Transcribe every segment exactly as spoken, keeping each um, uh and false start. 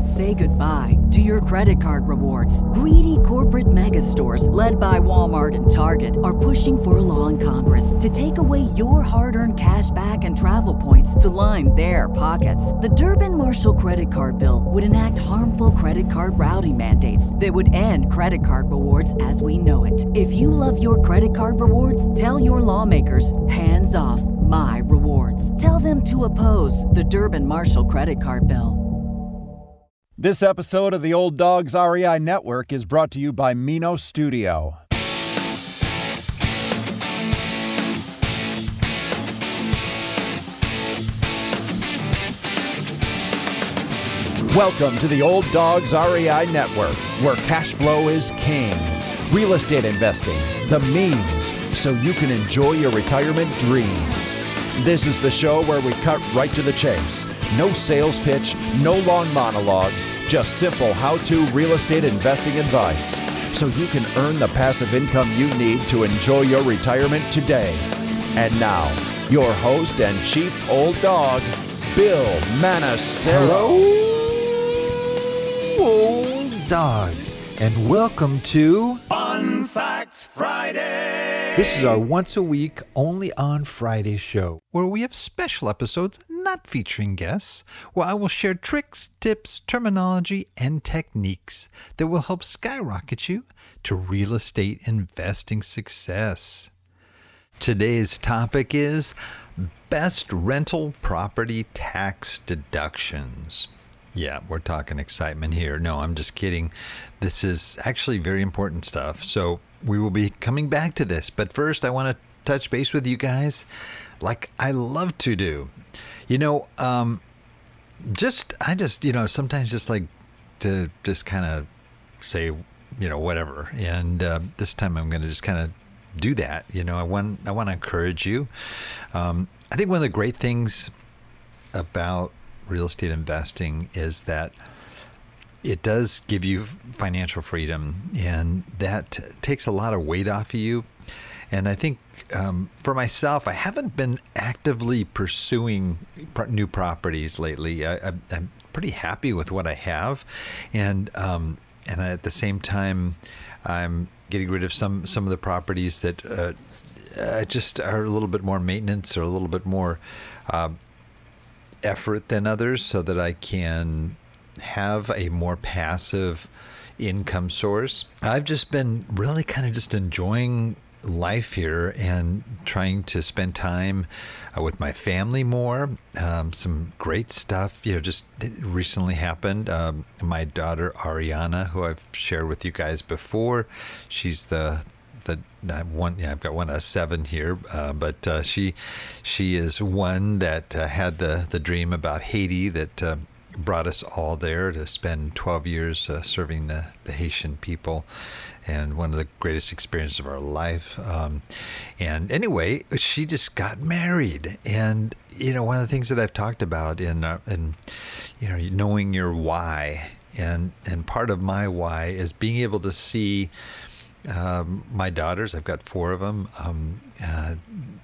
Say goodbye to your credit card rewards. Greedy corporate mega stores, led by Walmart and Target, are pushing for a law in Congress to take away your hard-earned cash back and travel points to line their pockets. The Durbin-Marshall credit card bill would enact harmful credit card routing mandates that would end credit card rewards as we know it. If you love your credit card rewards, tell your lawmakers, hands off my rewards. Tell them to oppose the Durbin-Marshall credit card bill. This episode of the Old Dogs R E I Network is brought to you by Mino Studio. Welcome to the Old Dogs R E I Network, where cash flow is king. Real estate investing, the means, so you can enjoy your retirement dreams. This is the show where we cut right to the chase. No sales pitch, no long monologues, just simple how-to real estate investing advice, so you can earn the passive income you need to enjoy your retirement today. And now, your host and chief old dog, Bill Manassero. Hello, old dogs, and welcome to Fun Facts Friday. This is our once a week, only on Friday show, where we have special episodes not featuring guests, where I will share tricks, tips, terminology, and techniques that will help skyrocket you to real estate investing success. Today's topic is best rental property tax deductions. Yeah, we're talking excitement here. No, I'm just kidding. This is actually very important stuff. So we will be coming back to this. But first, I want to touch base with you guys like I love to do. You know, um, just, I just, you know, sometimes just like to just kind of say, you know, whatever. And uh, this time I'm going to just kind of do that. You know, I want, I want to encourage you. Um, I think one of the great things about real estate investing is that it does give you financial freedom, and that takes a lot of weight off of you. And I think um, for myself, I haven't been actively pursuing new properties lately. I, I, I'm pretty happy with what I have, and um, and at the same time, I'm getting rid of some some of the properties that uh, uh, just are a little bit more maintenance or a little bit more Uh, effort than others, so that I can have a more passive income source. I've just been really kind of just enjoying life here and trying to spend time uh, with my family more. Um, some great stuff, you know, just recently happened. Um, my daughter Ariana, who I've shared with you guys before, she's the the one, yeah, I've got one, a seven here, uh, but uh, she she is one that uh, had the, the dream about Haiti that uh, brought us all there to spend twelve years uh, serving the, the Haitian people, and one of the greatest experiences of our life. Um, and anyway, she just got married, and you know, one of the things that I've talked about in uh, in you know, knowing your why, and and part of my why is being able to see Um, my daughters, I've got four of them, um, uh,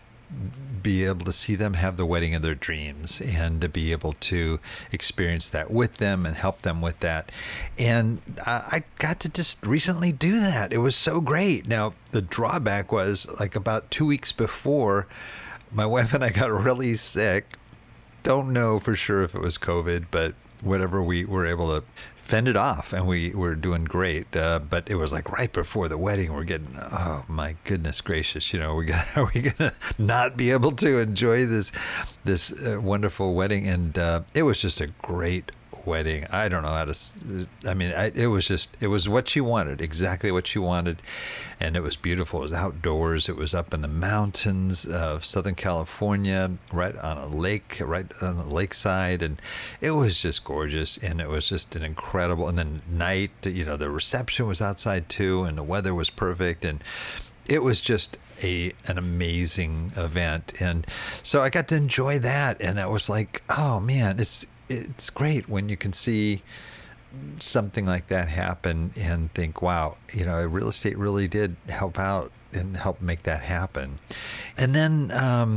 be able to see them have the wedding of their dreams, and to be able to experience that with them and help them with that. And I, I got to just recently do that. It was so great. Now, the drawback was like about two weeks before, my wife and I got really sick. Don't know for sure if it was COVID, but whatever, we were able to fend it off, and we were doing great. Uh, but it was like right before the wedding. We're getting, oh my goodness gracious, you know, we got, are we gonna not be able to enjoy this this uh, wonderful wedding? And uh, it was just a great wedding. I don't know how to. I mean, I, it was just, it was what she wanted, exactly what she wanted, and it was beautiful. It was outdoors. It was up in the mountains of Southern California, right on a lake, right on the lakeside, and it was just gorgeous. And it was just an incredible. And then night, you know, the reception was outside too, and the weather was perfect, and it was just a an amazing event. And so I got to enjoy that, and I was like, oh man, it's. It's great when you can see something like that happen and think, wow, you know, real estate really did help out and help make that happen. And then um,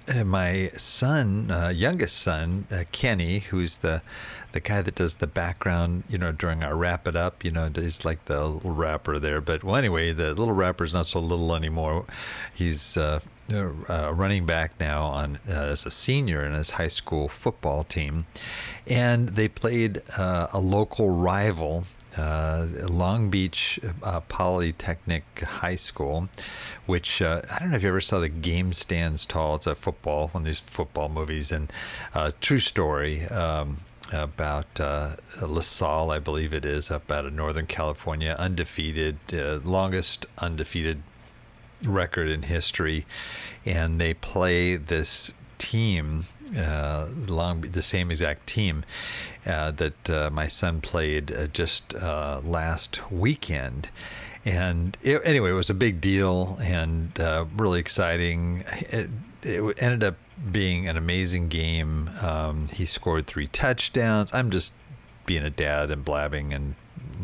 uh, my son, uh, youngest son, uh, Kenny, who's the the guy that does the background, you know, during our Wrap It Up, you know, he's like the little rapper there. But well, anyway, the little rapper's not so little anymore. He's uh, uh, running back now on uh, as a senior in his high school football team, and they played uh, a local rival. Uh, Long Beach uh, Polytechnic High School, which uh, I don't know if you ever saw The Game Stands Tall. It's a football, one of these football movies, and uh, true story um, about uh, LaSalle, I believe it is, up out of Northern California, undefeated, uh, longest undefeated record in history, and they play this team, uh, long the same exact team uh, that uh, my son played uh, just uh, last weekend, and it, anyway, it was a big deal and uh, really exciting. It, it ended up being an amazing game. Um, he scored three touchdowns. I'm just being a dad and blabbing and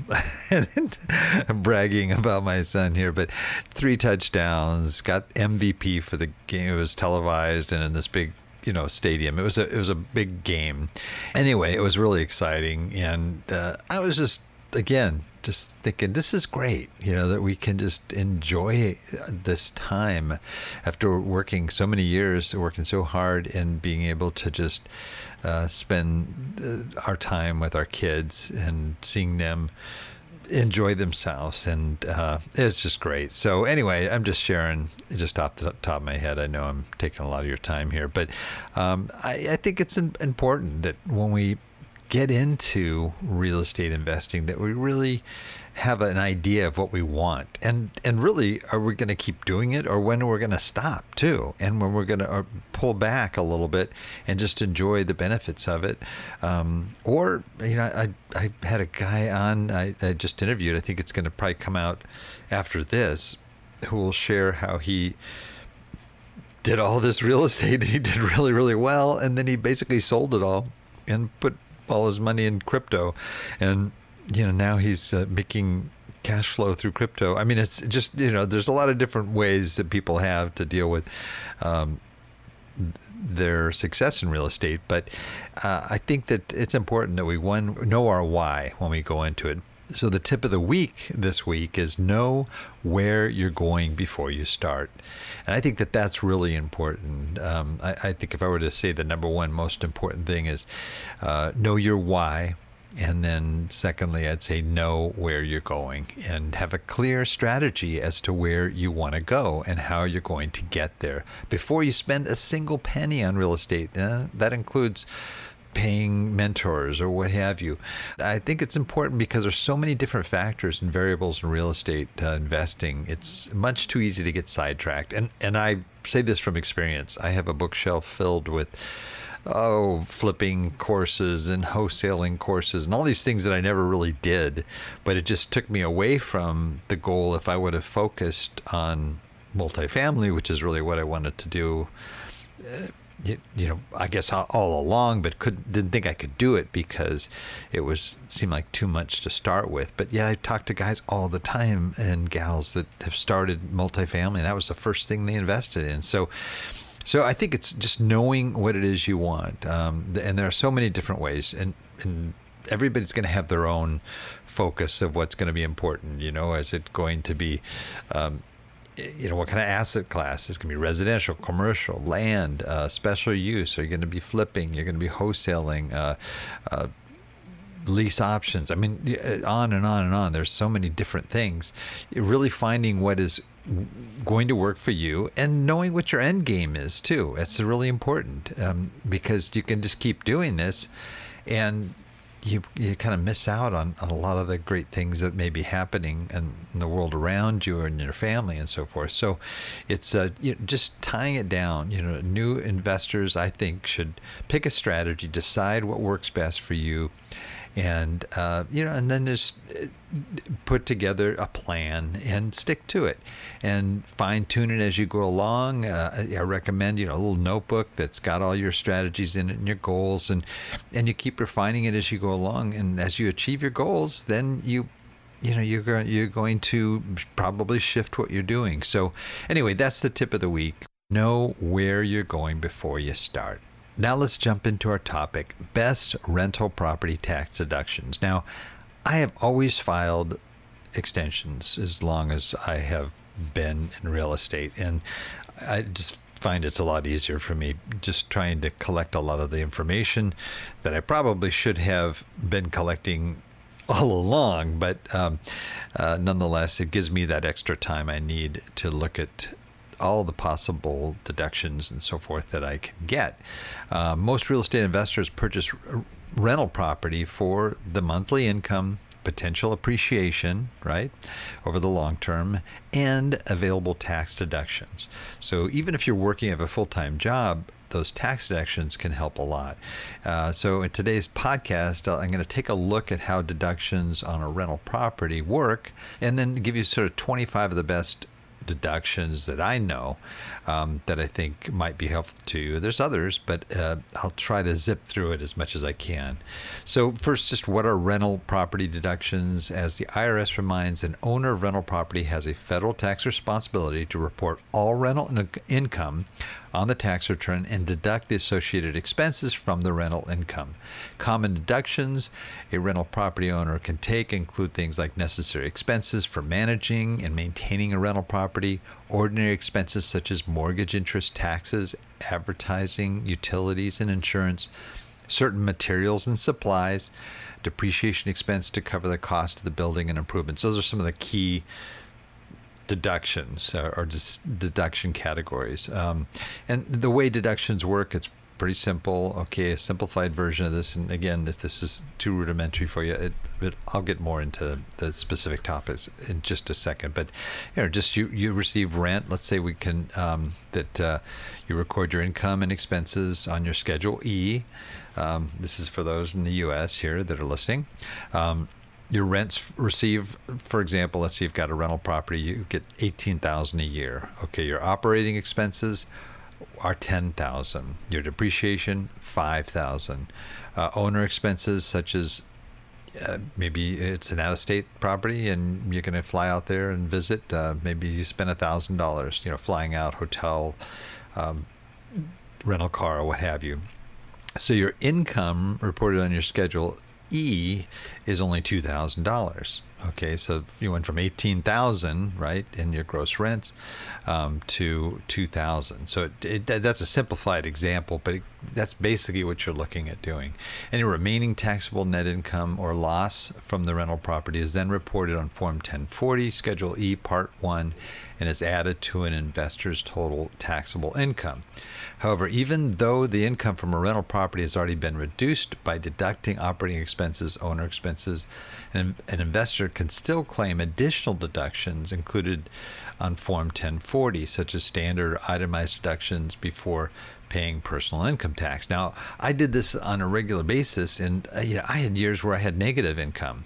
bragging about my son here, but three touchdowns, got M V P for the game. It was televised and in this big, you know, stadium. It was a it was a big game. Anyway, it was really exciting, and uh, I was just again just thinking, this is great, you know, that we can just enjoy this time after working so many years, working so hard, and being able to just uh, spend our time with our kids and seeing them enjoy themselves, and uh, it's just great. So anyway, I'm just sharing just off the top of my head. I know I'm taking a lot of your time here, but um, I, I think it's important that when we get into real estate investing, that we really have an idea of what we want, and and really, are we going to keep doing it, or when we're going to stop too, and when we're going to pull back a little bit and just enjoy the benefits of it. Um, or you know, I I had a guy on I, I just interviewed. I think it's going to probably come out after this, who will share how he did all this real estate and he did really really well, and then he basically sold it all and put all his money in crypto, and you know, now he's uh, making cash flow through crypto. I mean, it's just, you know, there's a lot of different ways that people have to deal with um, their success in real estate, but uh, I think that it's important that we one know our why when we go into it. So the tip of the week this week is know where you're going before you start. And I think that that's really important. Um, I, I think if I were to say the number one most important thing is uh, know your why. And then secondly, I'd say know where you're going and have a clear strategy as to where you want to go and how you're going to get there before you spend a single penny on real estate. Uh, that includes paying mentors or what have you. I think it's important because there's so many different factors and variables in real estate uh, investing. It's much too easy to get sidetracked. And and I say this from experience. I have a bookshelf filled with oh, flipping courses and wholesaling courses and all these things that I never really did, but it just took me away from the goal. If I would have focused on multifamily, which is really what I wanted to do, uh, You, you know, I guess all, all along, but could didn't think I could do it because it was seemed like too much to start with. But yeah, I talk to guys all the time and gals that have started multifamily. That was the first thing they invested in. So, so I think it's just knowing what it is you want, um, and there are so many different ways, and and everybody's going to have their own focus of what's going to be important. You know, is it going to be um, you know, what kind of asset class? It's going to be residential, commercial, land, uh, special use. Are you going to be flipping? You're going to be wholesaling, uh, uh, lease options. I mean, on and on and on. There's so many different things. You're really finding what is going to work for you and knowing what your end game is too. That's really important um, because you can just keep doing this and you you kind of miss out on, on a lot of the great things that may be happening in, in the world around you and your family and so forth. So it's uh, you know, just tying it down. You know, new investors, I think, should pick a strategy, decide what works best for you, and uh, you know, and then just put together a plan and stick to it, and fine tune it as you go along. Uh, I recommend you know a little notebook that's got all your strategies in it and your goals, and and you keep refining it as you go along. And as you achieve your goals, then you. You know, you're going, you're going to probably shift what you're doing. So anyway, that's the tip of the week. Know where you're going before you start. Now let's jump into our topic, best rental property tax deductions. Now, I have always filed extensions as long as I have been in real estate, and I just find it's a lot easier for me just trying to collect a lot of the information that I probably should have been collecting all along, but um, uh, nonetheless, it gives me that extra time I need to look at all the possible deductions and so forth that I can get. Uh, most real estate investors purchase r- rental property for the monthly income, potential appreciation, right, over the long term, and available tax deductions. So even if you're working at a full-time job, those tax deductions can help a lot. Uh, so in today's podcast, I'm going to take a look at how deductions on a rental property work, and then give you sort of twenty-five of the best deductions that I know um, that I think might be helpful to you. There's others, but uh, I'll try to zip through it as much as I can. So first, just what are rental property deductions? As the I R S reminds, an owner of rental property has a federal tax responsibility to report all rental in- income on the tax return and deduct the associated expenses from the rental income. Common deductions a rental property owner can take include things like necessary expenses for managing and maintaining a rental property, ordinary expenses such as mortgage interest, taxes, advertising, utilities, and insurance, certain materials and supplies, depreciation expense to cover the cost of the building and improvements. Those are some of the key deductions or, or just deduction categories. Um, and the way deductions work, it's pretty simple. Okay, a simplified version of this. And again, if this is too rudimentary for you, it, it, I'll get more into the specific topics in just a second. But you know, just you you receive rent. Let's say we can um, that uh, you record your income and expenses on your Schedule E. Um, this is for those in the U S here that are listening. Um, Your rents received, for example, let's say you've got a rental property, you get eighteen thousand dollars a year. Okay, your operating expenses are ten thousand dollars. Your depreciation, five thousand dollars. Uh, owner expenses, such as uh, maybe it's an out-of-state property and you're going to fly out there and visit. Uh, maybe you spend one thousand dollars, you know, flying out, hotel, um, rental car, or what have you. So your income reported on your Schedule E is only two thousand dollars. Okay, so you went from eighteen thousand dollars, right, in your gross rents um, to two thousand dollars. So it, it, that's a simplified example, but it, that's basically what you're looking at doing. Any remaining taxable net income or loss from the rental property is then reported on Form ten forty, Schedule E, Part one, and is added to an investor's total taxable income. However, even though the income from a rental property has already been reduced by deducting operating expenses, owner expenses, an, an investor can still claim additional deductions included on Form ten forty, such as standard itemized deductions before paying personal income tax. Now, I did this on a regular basis, and uh, you know, I had years where I had negative income.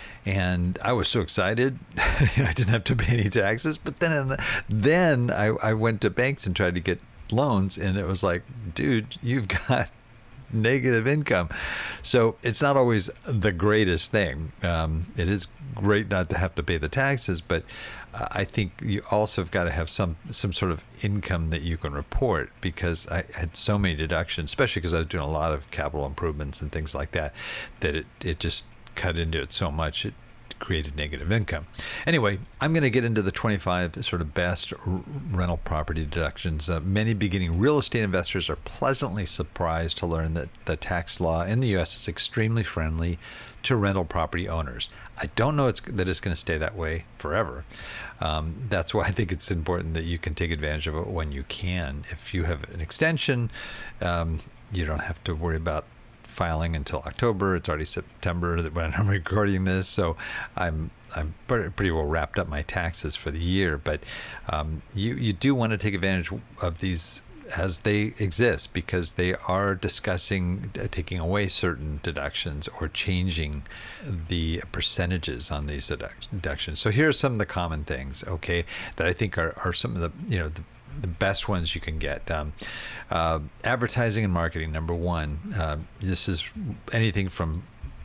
And I was so excited, I didn't have to pay any taxes. But then, in the, then I, I went to banks and tried to get loans, and it was like, dude, you've got negative income. So it's not always the greatest thing. Um, it is great not to have to pay the taxes, but uh, I think you also have got to have some some sort of income that you can report, because I had so many deductions, especially because I was doing a lot of capital improvements and things like that, that it, it just cut into it so much it created negative income. Anyway, I'm going to get into the twenty-five sort of best r- rental property deductions. Uh, many beginning real estate investors are pleasantly surprised to learn that the tax law in the U S is extremely friendly to rental property owners. I don't know it's, that it's going to stay that way forever. Um, that's why I think it's important that you can take advantage of it when you can. If you have an extension, um, you don't have to worry about filing until October. It's already September when I'm recording this, so I'm I'm pretty well wrapped up my taxes for the year. But um, you you do want to take advantage of these as they exist, because they are discussing uh, taking away certain deductions or changing the percentages on these deduct- deductions. So here are some of the common things, okay, that I think are, are some of the you know the the best ones you can get. Um, uh, advertising and marketing, number one. Uh, this is anything from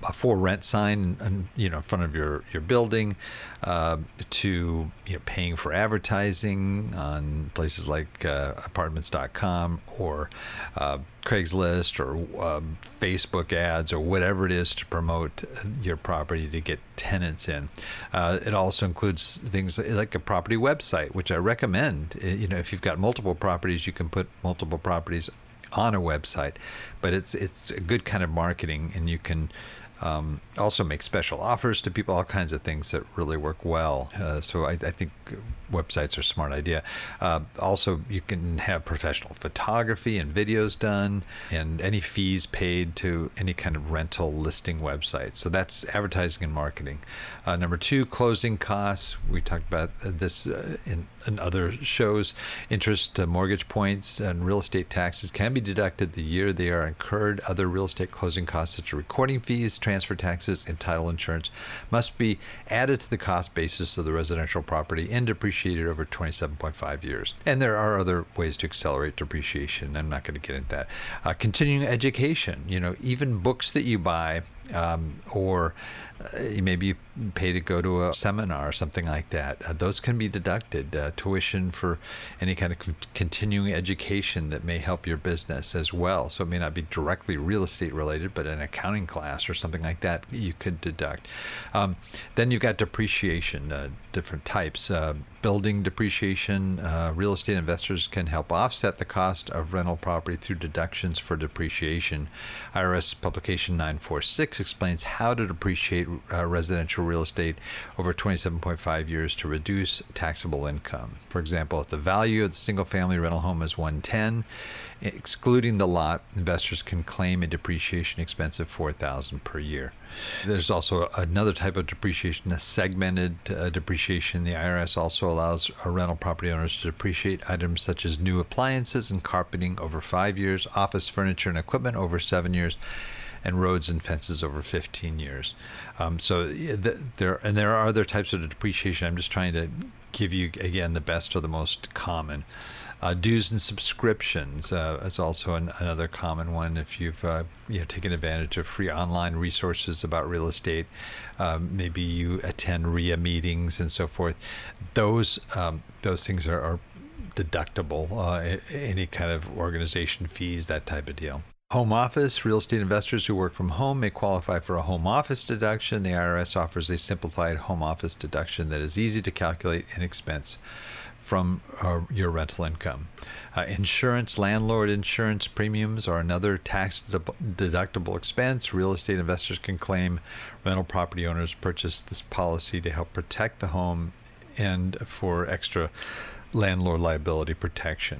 a for rent sign, and you know, in front of your your building, uh, to you know, paying for advertising on places like uh, apartments dot com or uh, Craigslist or um, Facebook ads or whatever it is to promote your property to get tenants in. Uh, it also includes things like a property website, which I recommend. You know, if you've got multiple properties, you can put multiple properties on a website, but it's it's a good kind of marketing, and you can um, also make special offers to people, all kinds of things that really work well. Uh, so I, I think websites are a smart idea. Uh, also, you can have professional photography and videos done, and any fees paid to any kind of rental listing website. So that's advertising and marketing. Uh, number two, closing costs. We talked about this uh, in, in other shows. Interest, uh, mortgage points, and real estate taxes can be deducted the year they are incurred. Other real estate closing costs, such as recording fees, transfer taxes, and title insurance, must be added to the cost basis of the residential property and depreciated over twenty-seven point five years. And there are other ways to accelerate depreciation. I'm not going to get into that. Uh, continuing education, you know, even books that you buy, um, or uh, maybe you pay to go to a seminar or something like that. Uh, those can be deducted. Uh, tuition for any kind of continuing education that may help your business as well. So it may not be directly real estate related, but an accounting class or something like that you could deduct. Um, then you've got depreciation, uh, different types. Uh, building depreciation, uh, real estate investors can help offset the cost of rental property through deductions for depreciation. I R S publication nine forty-six explains how to depreciate uh, residential real estate over twenty-seven point five years to reduce taxable income. For example, if the value of the single-family rental home is one hundred ten, excluding the lot, investors can claim a depreciation expense of four thousand dollars per year. There's also another type of depreciation, a segmented uh, depreciation. The I R S also allows uh, rental property owners to depreciate items such as new appliances and carpeting over five years, office furniture and equipment over seven years, and roads and fences over fifteen years. Um, so th- there, and there are other types of depreciation. I'm just trying to give you, again, the best or the most common. Uh, dues and subscriptions uh, is also an, another common one. If you've uh, you know, taken advantage of free online resources about real estate, um, maybe you attend R I A meetings and so forth. Those um, those things are, are deductible. Uh, any kind of organization fees, that type of deal. Home office. Real estate investors who work from home may qualify for a home office deduction. The I R S offers a simplified home office deduction that is easy to calculate and expense from uh, your rental income. Uh, insurance, landlord insurance premiums are another tax deductible expense. Real estate investors can claim. Rental property owners purchase this policy to help protect the home and for extra landlord liability protection.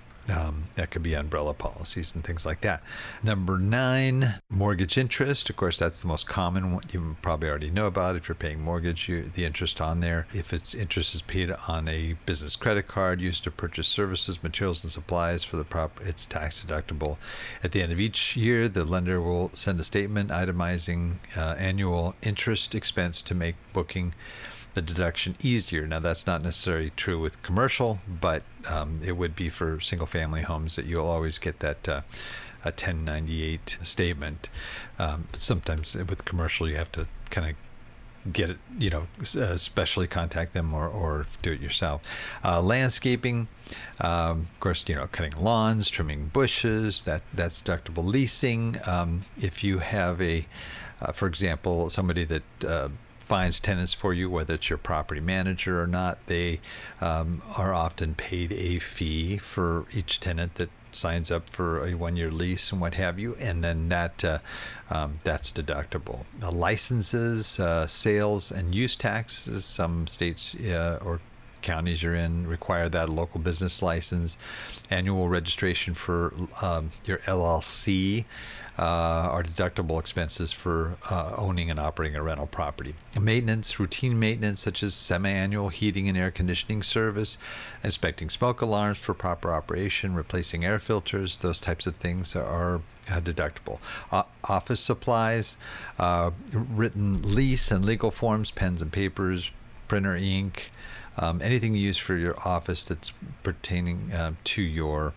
Um, that could be umbrella policies and things like that. Number nine, mortgage interest. Of course, that's the most common one. You probably already know about. If you're paying mortgage, you, the interest on there. If it's interest is paid on a business credit card used to purchase services, materials, and supplies for the prop, it's tax deductible. At the end of each year, the lender will send a statement itemizing uh, annual interest expense to make booking the deduction easier. Now, that's not necessarily true with commercial, but um, it would be for single-family homes that you'll always get that uh, a ten ninety-eight statement. Um, sometimes with commercial, you have to kind of get it, you know, uh, specially contact them or, or do it yourself. Uh, landscaping, um, of course, you know, cutting lawns, trimming bushes, that that's deductible. Leasing, um, if you have a, uh, for example, somebody that uh, finds tenants for you, whether it's your property manager or not, they um, are often paid a fee for each tenant that signs up for a one-year lease and what have you, and then that uh, um, that's deductible. Uh, licenses, uh, sales, and use taxes. Some states uh, or counties you're in require that, a local business license, annual registration for um, your L L C. Uh, are deductible expenses for uh, owning and operating a rental property. Maintenance, routine maintenance such as semi-annual heating and air conditioning service, inspecting smoke alarms for proper operation, replacing air filters, those types of things are uh, deductible. Uh, office supplies, uh, written lease and legal forms, pens and papers, printer ink, um, anything you use for your office that's pertaining uh, to your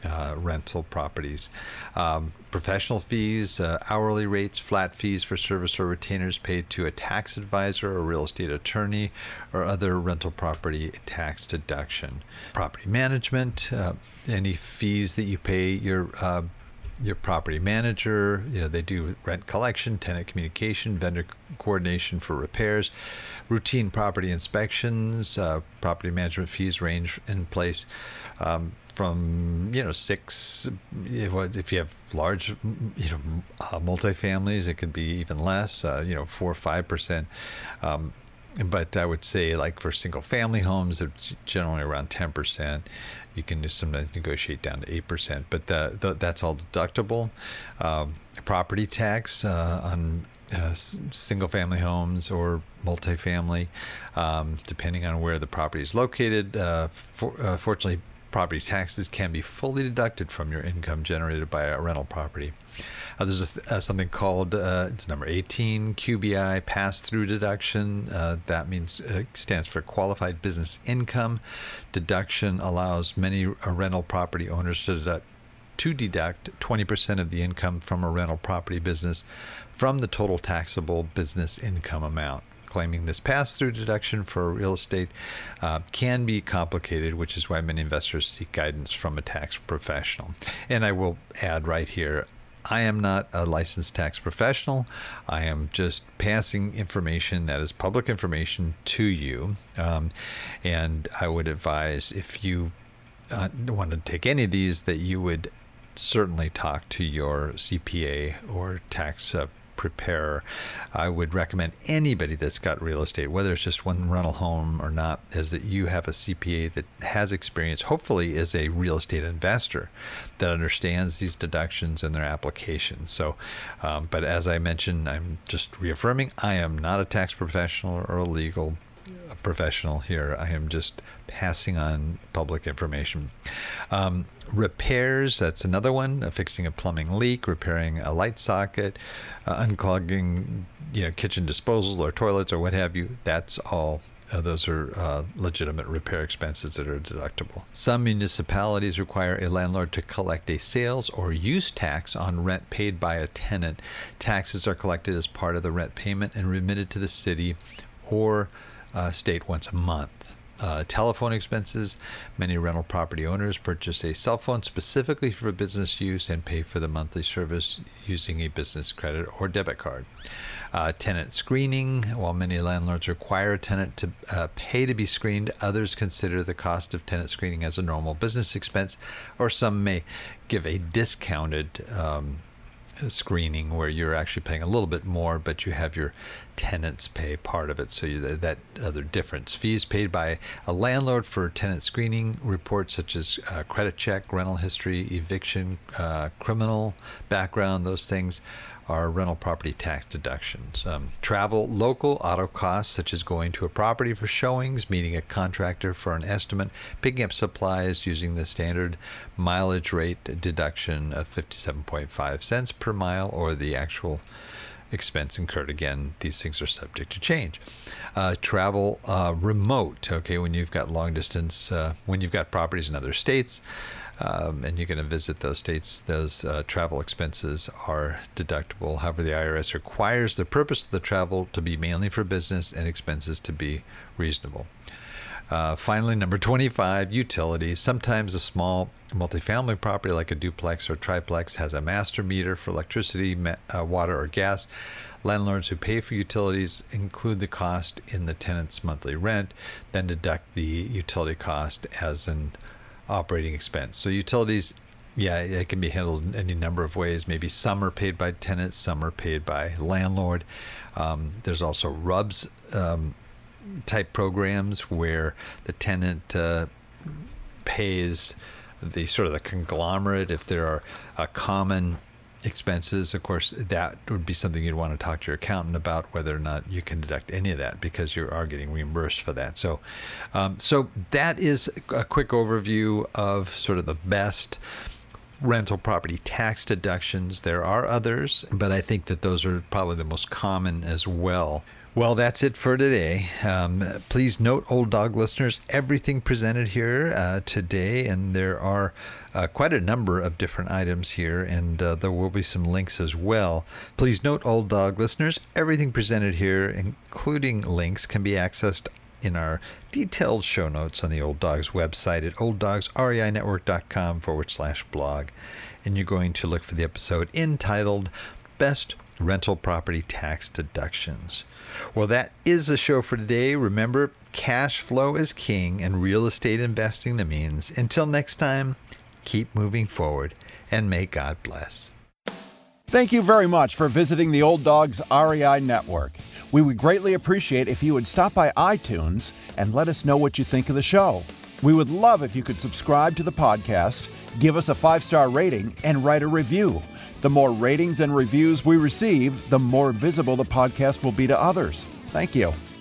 uh, rental properties. Um, professional fees, uh, hourly rates, flat fees for service or retainers paid to a tax advisor or real estate attorney or other rental property tax deduction. Property management, uh, any fees that you pay your uh, your property manager, you know, they do rent collection, tenant communication, vendor coordination for repairs, routine property inspections, uh, property management fees range in place um, from, you know, six, if you have large, you know, uh, multifamilies, it could be even less, uh, you know, four or five percent. Um, But I would say, like for single family homes, it's generally around ten percent. You can sometimes negotiate down to eight percent, but the, the, that's all deductible. Um, property tax uh, on uh, single family homes or multifamily, um, depending on where the property is located. Uh, for, uh, fortunately, property taxes can be fully deducted from your income generated by a rental property. Uh, there's a th- uh, something called, uh, it's number eighteen, Q B I, pass-through deduction. Uh, that means uh, stands for Qualified Business Income. Deduction allows many uh, rental property owners to deduct, to deduct twenty percent of the income from a rental property business from the total taxable business income amount. Claiming this pass-through deduction for real estate uh, can be complicated, which is why many investors seek guidance from a tax professional. And I will add right here, I am not a licensed tax professional. I am just passing information that is public information to you. Um, and I would advise, if you uh, want to take any of these, that you would certainly talk to your C P A or tax uh, preparer. I would recommend anybody that's got real estate, whether it's just one rental home or not, is that you have a C P A that has experience, hopefully is a real estate investor that understands these deductions and their applications. So, um, but as I mentioned, I'm just reaffirming, I am not a tax professional or a legal professional here. I am just passing on public information. Um, repairs, that's another one. Uh, fixing a plumbing leak, repairing a light socket, uh, unclogging, you know, kitchen disposals or toilets or what have you. That's all. Uh, those are uh, legitimate repair expenses that are deductible. Some municipalities require a landlord to collect a sales or use tax on rent paid by a tenant. Taxes are collected as part of the rent payment and remitted to the city or uh, state once a month. Uh, telephone expenses. Many rental property owners purchase a cell phone specifically for business use and pay for the monthly service using a business credit or debit card. Uh, tenant screening. While many landlords require a tenant to uh, pay to be screened, others consider the cost of tenant screening as a normal business expense, or some may give a discounted um, screening where you're actually paying a little bit more, but you have your tenants pay part of it. So you, that other difference. Fees paid by a landlord for tenant screening reports such as uh, credit check, rental history, eviction, uh, criminal background, those things are rental property tax deductions. Um, travel, local auto costs such as going to a property for showings, meeting a contractor for an estimate, picking up supplies using the standard mileage rate deduction of fifty-seven point five cents per mile, or the actual expense incurred. Again, these things are subject to change. Uh, travel uh, remote, okay, when you've got long distance, uh, when you've got properties in other states, Um, and you're going to visit those states, those uh, travel expenses are deductible. However, the I R S requires the purpose of the travel to be mainly for business and expenses to be reasonable. Uh, finally, number twenty-five, utilities. Sometimes a small multifamily property like a duplex or triplex has a master meter for electricity, uh, water, or gas. Landlords who pay for utilities include the cost in the tenant's monthly rent, then deduct the utility cost as an operating expense. So utilities, yeah, it can be handled in any number of ways. Maybe some are paid by tenants, some are paid by landlord. Um, there's also R U Bs um, type programs where the tenant uh, pays the sort of the conglomerate. If there are uh, common expenses, of course, that would be something you'd want to talk to your accountant about, whether or not you can deduct any of that, because you are getting reimbursed for that. So, um, so that is a quick overview of sort of the best rental property tax deductions. There are others, but I think that those are probably the most common as well. Well, that's it for today. Um, please note, Old Dog listeners, everything presented here uh, today, and there are uh, quite a number of different items here, and uh, there will be some links as well. Please note, Old Dog listeners, everything presented here, including links, can be accessed in our detailed show notes on the Old Dogs website at olddogsreinetwork.com forward slash blog. And you're going to look for the episode entitled Best Rental Property Tax Deductions. Well, that is the show for today. Remember, cash flow is king and real estate investing the means. Until next time, keep moving forward and may God bless. Thank you very much for visiting the Old Dogs R E I Network. We would greatly appreciate if you would stop by iTunes and let us know what you think of the show. We would love if you could subscribe to the podcast, give us a five-star rating, and write a review. The more ratings and reviews we receive, the more visible the podcast will be to others. Thank you.